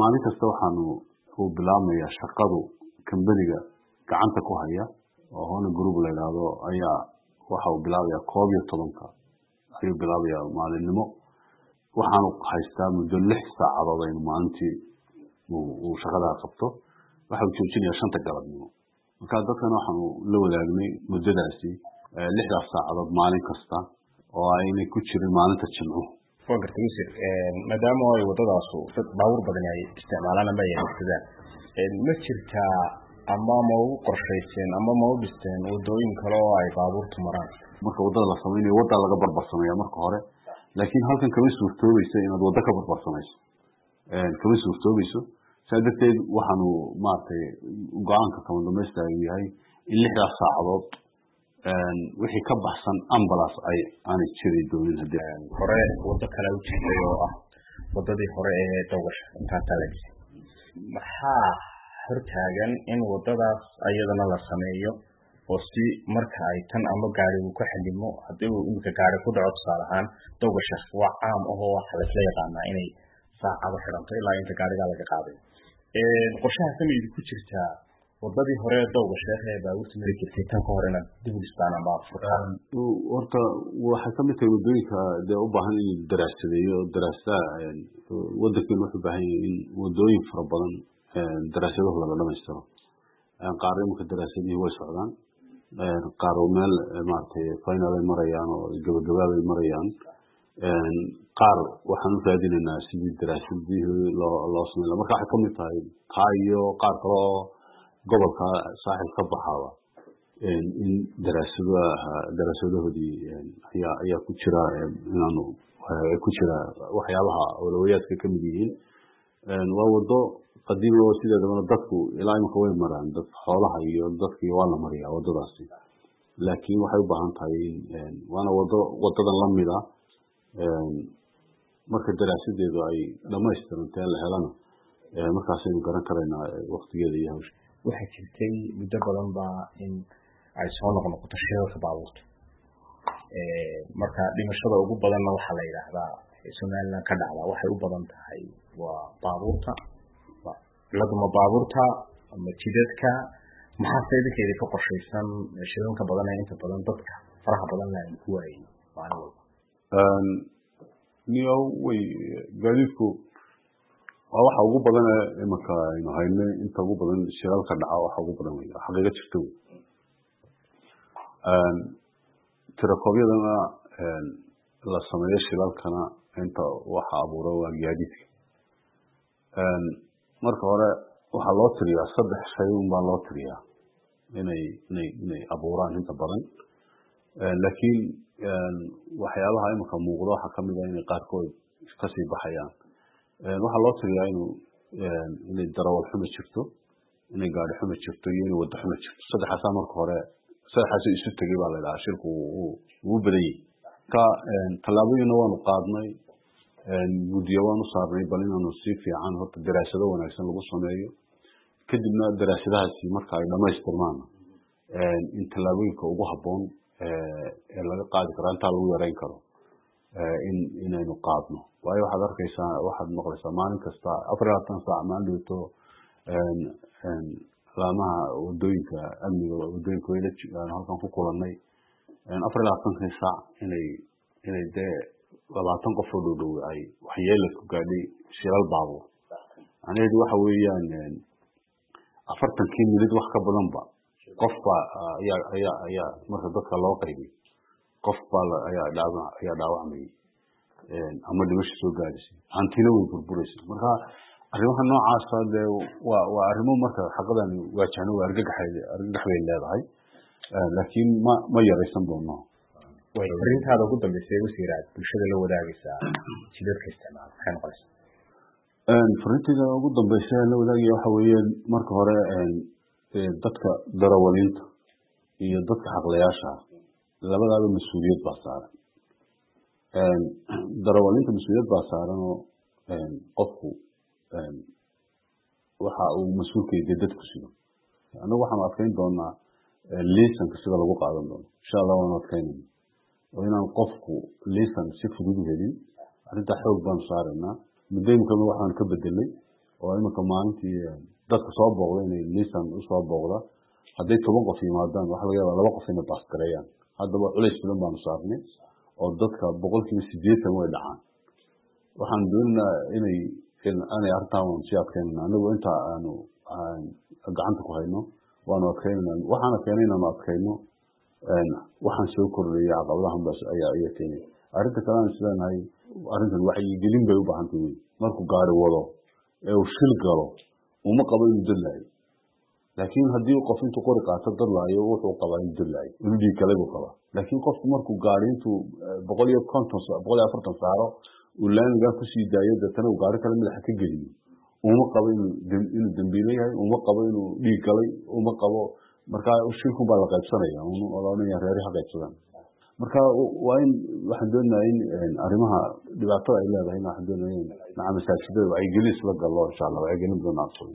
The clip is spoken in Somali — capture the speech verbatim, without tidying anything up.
maalin kasta waxaanu u bilaabnayaa shaqadu kambaniga gacanta ku haya oo Hona Group la yiraahdo ayaa waxa uu bilaabayaa koob iyo tobanka ayuu bilaabayaa maalinimo waxaanu haystaa muddo lix saacadood ay maalintii uu shaqada qabto waxa uu joojinayaa shanta galabnimo marka dadkan waxaanu la wadaagnay muddadaasi lixdaas saacadood maalin kasta oo aynay ku jirin maalinta jimco فقرت مصر مدام هو وضعه صوت باور بدن يعني استعمالنا ما يحتاج مشركة أما مو قرشين أما مو بستين ودوين كلاو أي باور تمران marka wadada la sameeyo wada laga barbarsameeyo marka hore laakiin halkan kama suurtoobayso inaad wada ka barbarsamayso ee kama suurtoobayso saadteed waxaanu maartay go'aanka kama dhameystaa yahay in lixdaas saacadood een wixii ka baxsan ambulance ay aan jiray doonin hadii hore wada kala u jiray oo ah wadadii hore ee dawgasha inta talay maxaa hortaagan in wadadaas ayadana la sameeyo oo si marka ay tan ama gaarigu ku xilimo hadii uu imka gaari ku dhaco saarahan dawgasha waa caam oo wax la isla yaqaan inay saacado xiranto ilaa inta gaariga laga qaaday ee qorshaha sameeyay ku jirta wadadii hore dawgasha ee baabuurta mari jirtay tan ka horena dib u dhistaan ama furtaan horta waxa ka mid tahay wadooyinka ee u baahan in daraasadeeyo daraasada wadanka wuxuu u baahan yahay in wadooyin fara badan daraasadaha laga dhameystiro aan qaarimo daraasadii way socdaan qaar meel maartay final ay marayaan oo gabagabada ay marayaan een qaar waxaan u raadinaynaa sidii daraasadii loo loo sameeyo marka waxa ka mid tahay taayo qaar kale oo gobolka saaxil ka baxawa in daraasada daraasadahoodii ayaa ayaa ku jira inaanu ku jira waxyaabaha awlawiyaadka ka mid yihiin een waa wado qadiim oo sideedaba dadku ilaa imka way maraan dad xoolaha iyo dadkii waa la mariyaa wadadaasi laakiin waxay u baahan tahay in waana wado wadadan la mid ah een marka daraasadeedu ay dhameystirantahay la helana ee markaas aynu garan karaynaa waqtigeeda iyo hawsha waxa jirtay muddo badan baa in ay soo noqnoqoto shirarka baabuurta ee marka dhimashada ugu badanna waxa la yiraahdaa Soomaaliland ka dhacda waxay u badan tahay waa baabuurta laduma baabuurta ama jidadka maxaa sayidkeeda ka qorshaysan shirarka badan ee inta badan dadka faraha badan la ku waayay maalin walba een niyo way gaadiidku waa waxa ugu badan ee marka aynu hayno inta ugu badan shirarka dhaca waxa ugu badan weey xaqiiqo jirto een tirakoobiyadana een la sameeyo shirarkana inta waxa abuuray waa gaadiidka een marka hore waxa loo tiriyaa saddex shay un baa loo tiriyaa inay inay inay abuuraan inta badan ee laakiin een waxyaabaha imka muuqdo waxa kamid ah inay qaarkood ka sii baxayaan ee waxa loo tiriyaa inuu een inay darawal xumo jirto inay gaari xumo jirto iyo inay wada xumo jirto saddexaas marka hore saddexaas isu tagay baa la yiraahdaa shirku uu uu badayay ka een talaabooyin waanu qaadnay een gudiyo waanu saarnay bal inaanu si fiican horta daraasado wanaagsan lagu sameeyo kadibna daraasadahaasi marka ay dhameystirmaan een in talaabooyinka ugu haboon ee laga qaadi karo inta lagu yareyn karo ee in inaynu qaadno waayo waxaad arkaysaa waxaad maqlaysaa maalin kasta afar iyo labaatan saac maalin dhigto een een laamaha wadooyinka amniga wadooyinka way halkan ku kulannay een afar iyo labaatan saac inay inay dee labaatan qof oo dhow ay waxyeello ku gaadhay shilal baabuur anigu waxa weeyaan afartan kiiloomitir wax ka badan ba qof ba ayaa ayaa ayaa marka dadka loo qaybay qof ba ayaa dhaawac ayaa dhaawacmay een ama dhimasho soo gaadhisay hantina way burburaysaa marka arrimaha noocaas ah waa waa arrimo marka xaqadan waajahno waa argagaxay argagax bay leedahay laakiin ma ma yaraysan doono way arintaada ugu dambeysay wasiiraad bulshada la wadaagaysa jidadka isticmaal maxay noqonaysaa een fariintiga ugu dambeysay la wadaagay waxa weeyaan marka hore een dadka darawaliinta iyo dadka xaqlayaasha labadaba mas'uuliyad baa saaran een darawaliinta mas'uuliyad baa saaran oo een qofku een waxa uu mas'uulka yahay dadku sido anagu waxaan adkeyn doonaa liisanka sida lagu qaadan doono insha Allah waan adkeynaa oo inaan qofku liisan si fudud u helin arinta xoog baan saaranaa muddo waxaan ka bedelay oo imanka maalintii dadka soo booqda inay liisan u soo booqda hadday toban qof yimaadaan waxa laga yaabaa laba qof inay baas gareeyaan haddaba culays badan baanu saarnay oo dadka boqolkiiba siddeetan way dhacaan waxaan doonaynaa inay aanay arrintaan sii adkeynana anagu inta aanu gacanta ku hayno waanu adkeynana waxaana keenay inaanu adkeyno waxaan soo kordhayay caqabadahan baas ayaa ayaa keenay arrinta kale aan isleenahay arrintan wacyigelin bay u baahan tahay markuu gaari wado ee uu shil galo uma qabo inuu dadlaayo laakiin haddii qof intuu qori qaato dadlaayo wuxuu qabaa inuu dadlaayo inuu dhiig kale buu qabaa laakiin qofku markuu gaari intuu boqol iyo konton boqol iyo afartan saaro uu laamigaa kusii daayo deetana uu gaari kale madaxa ka geliyo uma qabo inuu inuu dambiile yahay uma qabo inuu dhiig galay uma qabo markaa shilkun baa la qaybsanaya olanaya reeri ha qaybsadaan marka waa in waxaan doonayaa in arrimaha dhibaatada ay leedahay waxaan doonayaa in maca masaajidada wacyigelin isla gallo insha allah wacyigelin badan aan